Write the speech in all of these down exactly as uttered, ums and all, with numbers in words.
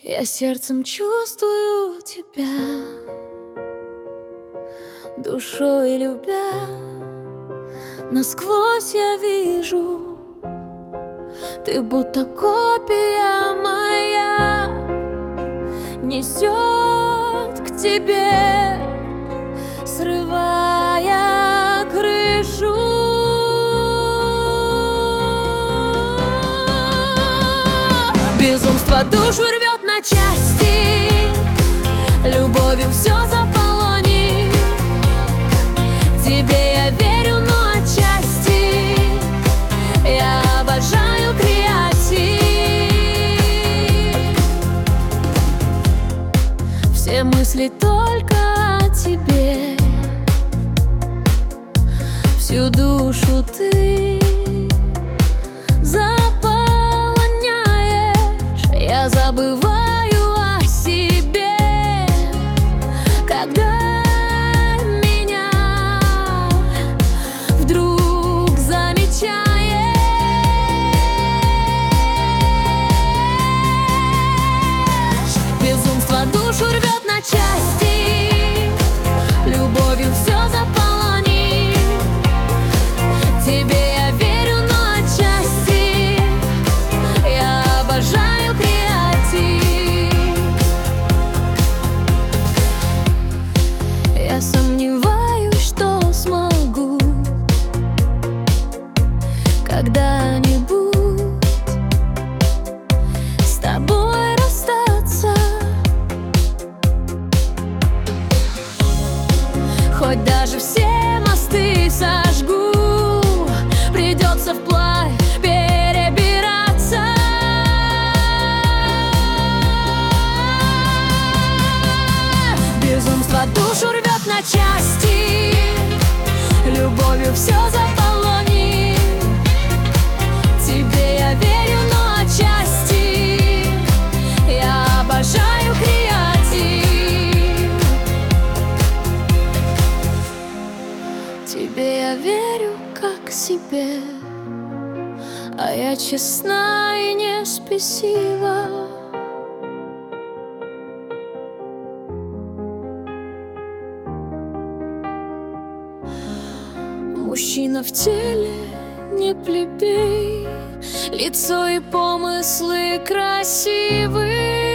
Я сердцем чувствую тебя, душой любя, насквозь я вижу, ты будто копия моя, несет к тебе, срывая крышу. Безумство душу рвет на части, любовью все заполонит. Тебе я верю, но отчасти я обожаю креатив. Все мысли только о тебе, всю душу ты я забываю о себе, когда меня вдруг замечаешь. Безумство душу рвет на части, любовью все заполонит. Тебе я верю, но отчасти я обожаю креатив. Я сомневаюсь, что смогу когда-нибудь с тобой расстаться. Хоть даже все мосты сожгу, придется вплавь перебираться. Безумство душу рвет на части, любовью все заполонит. Тебе я верю, но отчасти я обожаю креатив. Тебе я верю как себе, а я честна и не спесива. Мужчина в теле не плебей, лицо и помыслы красивы.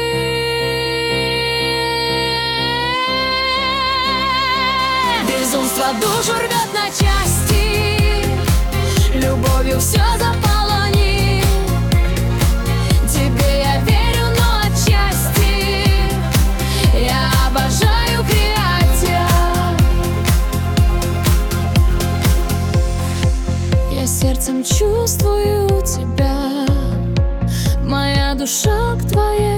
Безумство душу рвет на части, любовью все заполонит. Тебе я верю, но отчасти я обожаю креатив. Я сердцем чувствую тебя, моя душа к твоей.